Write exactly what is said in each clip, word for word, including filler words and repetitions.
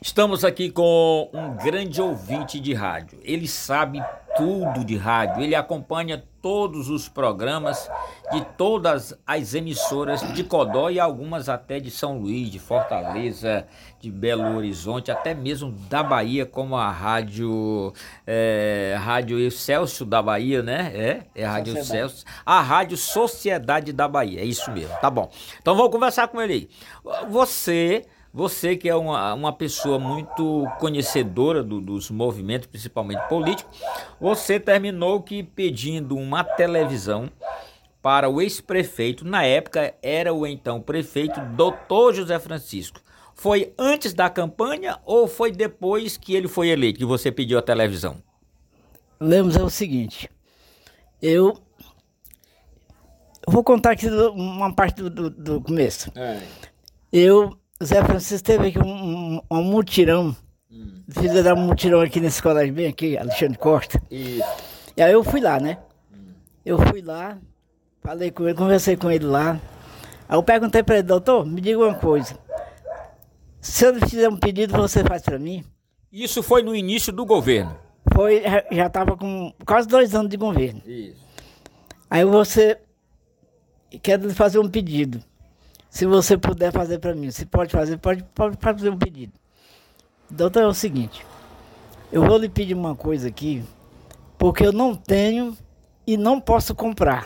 Estamos aqui com um grande ouvinte de rádio. Ele sabe tudo de rádio, ele acompanha todos os programas de todas as emissoras de Codó e algumas até de São Luís, de Fortaleza, de Belo Horizonte, até mesmo da Bahia, como a rádio é, Rádio Excelsior da Bahia, né? É, é a Rádio Excelsior, a Rádio Sociedade da Bahia, é isso mesmo, tá bom. Então vamos conversar com ele aí. Você... Você que é uma, uma pessoa muito conhecedora do, dos movimentos, principalmente políticos, você terminou que pedindo uma televisão para o ex-prefeito, na época era o então prefeito doutor José Francisco. Foi antes da campanha ou foi depois que ele foi eleito que você pediu a televisão? Lemos, é o seguinte, eu, eu vou contar aqui uma parte do, do, do começo. É. Eu... Zé Francisco teve aqui um, um, um mutirão, hum. Fizeram um mutirão aqui nesse colégio bem aqui, Alexandre Costa. Isso. E aí eu fui lá, né? Hum. Eu fui lá, falei com ele, conversei com ele lá. Aí eu perguntei para ele, doutor, me diga uma coisa. Se eu fizer um pedido, você faz para mim? Isso foi no início do governo? Foi, já estava com quase dois anos de governo. Isso. Aí você quer fazer um pedido. Se você puder fazer para mim, se pode fazer, pode, pode fazer um pedido. Doutor, é o seguinte, eu vou lhe pedir uma coisa aqui, porque eu não tenho e não posso comprar.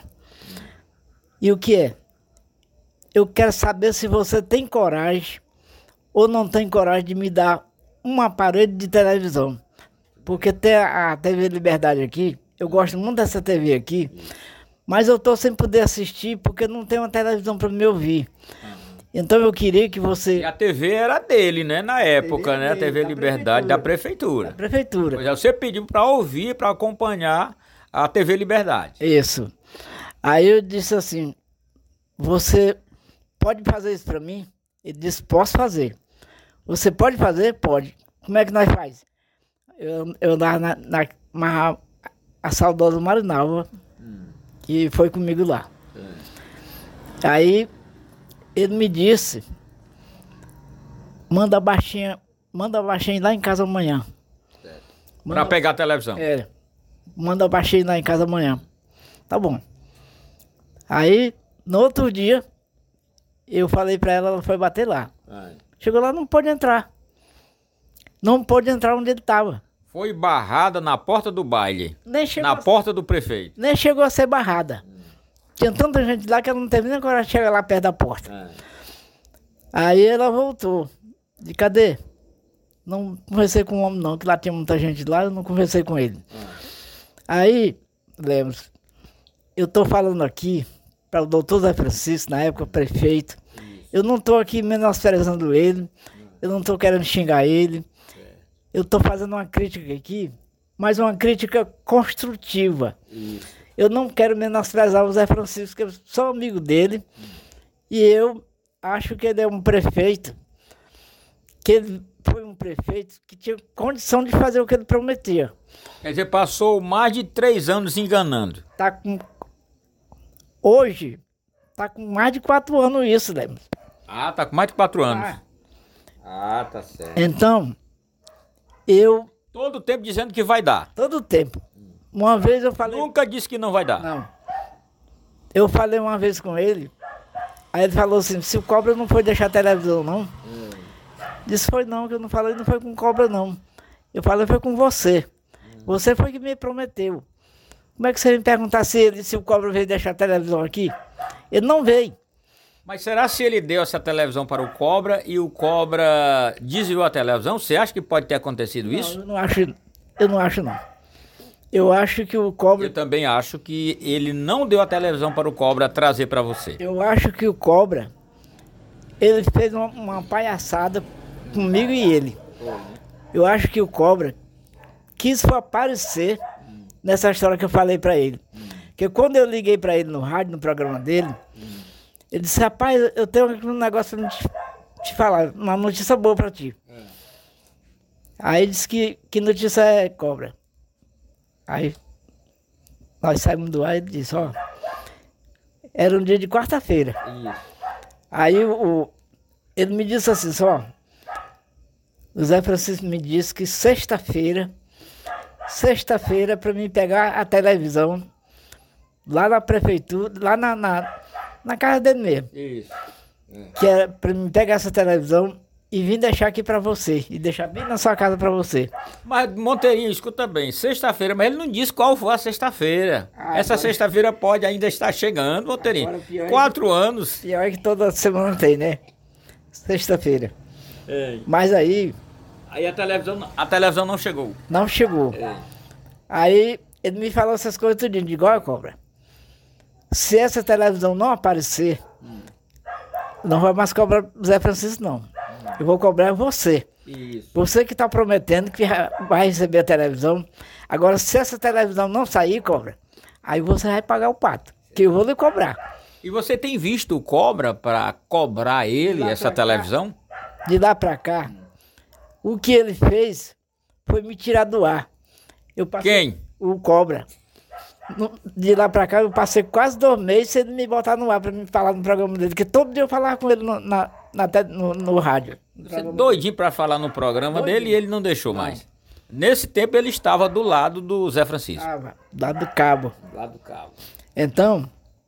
E o que é? Eu quero saber se você tem coragem ou não tem coragem de me dar um aparelho de televisão. Porque tem a T V Liberdade aqui, eu gosto muito dessa T V aqui, mas eu estou sem poder assistir porque não tem uma televisão para me ouvir. Então eu queria que você... E a T V era dele, né? Na época, a né? A T V Liberdade da prefeitura. Da prefeitura. Pois é, você pediu para ouvir, para acompanhar a T V Liberdade. Isso. Aí eu disse assim, você pode fazer isso para mim? Ele disse, posso fazer. Você pode fazer? Pode. Como é que nós faz? Eu, eu andava na, na, na a saudosa Marinalva, hum. que foi comigo lá. É. Aí ele me disse, manda a baixinha, manda a baixinha lá em casa amanhã. Para pegar a televisão. É, manda a baixinha lá em casa amanhã. Tá bom. Aí, no outro dia, eu falei para ela, ela foi bater lá. Ai. Chegou lá, não pôde entrar. Não pôde entrar onde ele estava. Foi barrada na porta do baile. Nem chegou na a... porta do prefeito. Nem chegou a ser barrada. Hum. Tinha tanta gente lá que ela não teve nem coragem de chegar lá perto da porta. É. Aí ela voltou. De cadê? Não conversei com o homem não, que lá tinha muita gente lá, eu não conversei com ele. É. Aí, Lemos, eu tô falando aqui para o doutor Zé Francisco, na época prefeito. Isso. Eu não tô aqui menosprezando ele, eu não tô querendo xingar ele. Eu tô fazendo uma crítica aqui, mas uma crítica construtiva. Isso. Eu não quero menosprezar o Zé Francisco, que eu sou amigo dele, hum. e eu acho que ele é um prefeito, que ele foi um prefeito que tinha condição de fazer o que ele prometia. Quer dizer, passou mais de três anos enganando. Tá com... Hoje, tá com mais de quatro anos isso, Lemos. Ah, tá com mais de quatro anos. Ah, ah tá certo. Então, eu... Todo o tempo dizendo que vai dar. Todo o tempo. Uma vez eu falei... Nunca disse que não vai dar. Não. Eu falei uma vez com ele, aí ele falou assim, se o cobra não foi deixar a televisão, não. Hum. Disse, foi não, que eu não falei, não foi com cobra, não. Eu falei, foi com você. Hum. Você foi que me prometeu. Como é que você me perguntar se, ele, se o cobra veio deixar a televisão aqui? Ele não veio. Mas será se ele deu essa televisão para o cobra e o cobra desviou a televisão? Você acha que pode ter acontecido não, isso? Eu não acho, eu não acho, não. Eu acho que o cobra... Eu também acho que ele não deu a televisão para o cobra trazer para você. Eu acho que o cobra, ele fez uma, uma palhaçada comigo e ele. Eu acho que o cobra quis aparecer hum. nessa história que eu falei para ele. Hum. Porque quando eu liguei para ele no rádio, no programa dele, hum. ele disse, rapaz, eu tenho um negócio para te, te falar, uma notícia boa para ti. Hum. Aí ele disse que, que notícia é cobra. Aí nós saímos do ar e ele disse, ó, era um dia de quarta-feira. Aí o, ele me disse assim, só, O Zé Francisco me disse que sexta-feira, sexta-feira, para mim pegar a televisão lá na prefeitura, lá na, na, na casa dele mesmo. Isso. É. Que era para mim pegar essa televisão e vir deixar aqui para você. E deixar bem na sua casa para você. Mas, Monteirinho, escuta bem, sexta-feira, mas ele não disse qual foi a sexta-feira. Ah, Essa agora... sexta-feira pode ainda estar chegando, Monteirinho. Quatro é que... anos. Pior é que toda semana tem, né? Sexta-feira. É. Mas aí... Aí a televisão, a televisão não chegou. Não chegou. É. Aí ele me falou essas coisas tudinho. Digo, olha, cobra, se essa televisão não aparecer, hum. não vai mais cobrar o Zé Francisco, não. Hum. Eu vou cobrar você. Isso. Você que está prometendo que vai receber a televisão. Agora, se essa televisão não sair, cobra, aí você vai pagar o pato, que eu vou lhe cobrar. E você tem visto o Cobra para cobrar ele, essa televisão? Cá, de lá para cá, o que ele fez foi me tirar do ar. Eu passei, Quem? O Cobra. De lá pra cá, eu passei quase dois meses sem ele me botar no ar pra me falar no programa dele, porque todo dia eu falava com ele no, na, na, no, no rádio. No Você é doidinho pra falar no programa doidinho. dele e ele não deixou não. mais. Nesse tempo ele estava do lado do Zé Francisco. Estava, do lado do cabo. Do lado do cabo. Então,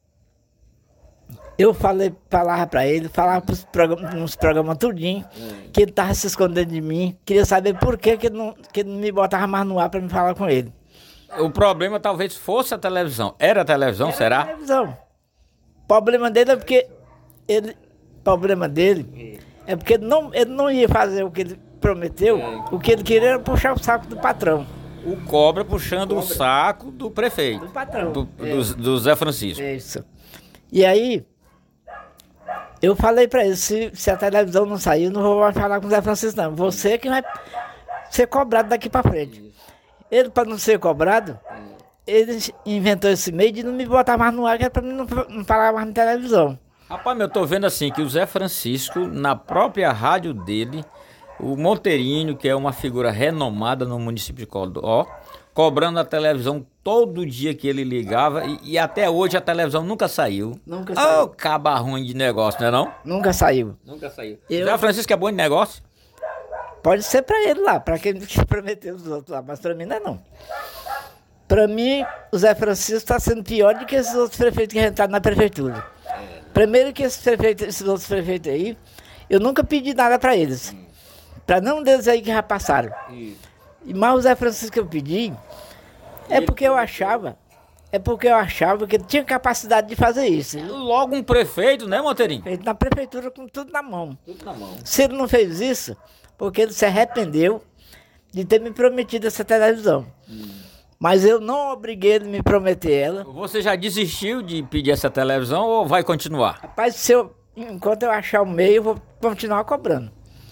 eu falei, falava pra ele, falava pros programas, nos programas tudinho, hum. que ele tava se escondendo de mim, queria saber por que, que, ele não, que ele não me botava mais no ar pra me falar com ele. O problema talvez fosse a televisão. Era a televisão, Era será? A televisão. O problema dele é porque ele, problema dele é porque ele não, ele não ia fazer o que ele prometeu. É. O que ele queria era puxar o saco do patrão. O Cobra puxando o, cobra. o saco do prefeito. Do patrão. Do, é. do, do Zé Francisco. Isso. E aí, eu falei pra ele, se, se a televisão não sair, eu não vou mais falar com o Zé Francisco, não. Você que vai ser cobrado daqui pra frente. Ele, para não ser cobrado, ele inventou esse meio de não me botar mais no ar, que era para mim não, não falar mais na televisão. Rapaz, eu tô vendo assim que o Zé Francisco, na própria rádio dele, o Monteirinho, que é uma figura renomada no município de Codó, cobrando a televisão todo dia que ele ligava, e, e até hoje a televisão nunca saiu. Nunca saiu. Ô, caba ruim de negócio, não é não? Nunca saiu. Nunca saiu. Eu... Zé Francisco é bom de negócio? Pode ser para ele lá, para quem prometeu os outros lá, mas para mim não é não. Para mim, o Zé Francisco está sendo pior do que esses outros prefeitos que entraram na prefeitura. Primeiro que esses, prefeitos, esses outros prefeitos aí, eu nunca pedi nada para eles. Para não deles aí que já passaram. Mas o Zé Francisco que eu pedi, é porque eu achava, é porque eu achava que ele tinha capacidade de fazer isso. Logo um prefeito, né, Monteirinho? Na prefeitura com tudo na mão. Tudo na mão. Se ele não fez isso, porque ele se arrependeu de ter me prometido essa televisão. Hum. Mas eu não obriguei ele a me prometer ela. Você já desistiu de pedir essa televisão ou vai continuar? Rapaz, se eu, enquanto eu achar o meio, eu vou continuar cobrando.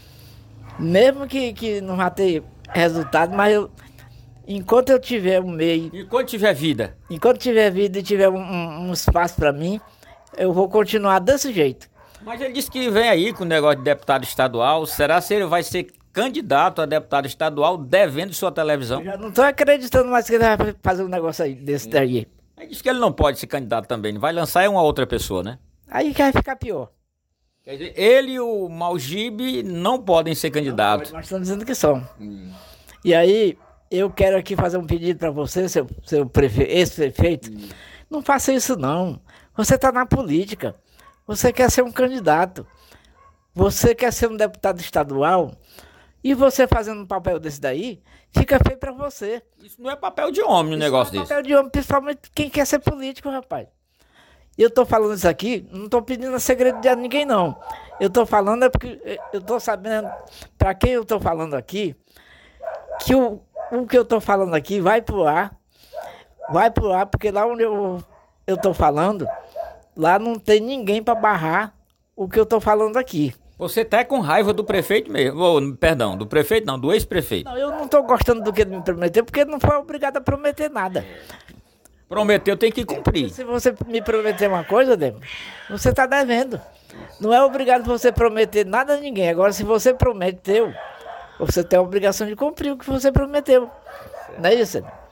Mesmo que, que não vá ter resultado, mas eu, enquanto eu tiver um meio... Enquanto tiver vida? Enquanto tiver vida e tiver um, um, um espaço para mim, eu vou continuar desse jeito. Mas ele disse que vem aí com o negócio de deputado estadual. Será que ele vai ser candidato a deputado estadual devendo sua televisão? Eu já não estou acreditando mais que ele vai fazer um negócio aí, desse daí. Ele disse que ele não pode ser candidato também. Vai lançar é uma outra pessoa, né? Aí que vai ficar pior. Quer dizer, ele e o Malgibe não podem ser candidatos. Não, nós estamos dizendo que são. Hum. E aí, eu quero aqui fazer um pedido para você, seu, seu prefe... ex-prefeito. Hum. Não faça isso não. Você está na política. Você quer ser um candidato, você quer ser um deputado estadual, e você fazendo um papel desse daí, fica feio pra você. Isso não é papel de homem, um negócio desse. Isso não é papel de homem, principalmente quem quer ser político, rapaz. E eu tô falando isso aqui, não tô pedindo segredo de ninguém, não. Eu tô falando é porque eu tô sabendo, pra quem eu tô falando aqui, que o, o que eu tô falando aqui vai pro ar, vai pro ar, porque lá onde eu, eu tô falando... Lá não tem ninguém para barrar o que eu tô falando aqui. Você tá com raiva do prefeito mesmo? Ou, perdão, do prefeito não, do ex-prefeito. Não, eu não tô gostando do que ele me prometeu, porque ele não foi obrigado a prometer nada. Prometeu, tem que cumprir. Se você me prometer uma coisa, Demo, você tá devendo. Não é obrigado você prometer nada a ninguém. Agora, se você prometeu, você tem a obrigação de cumprir o que você prometeu. Não é isso, Demo?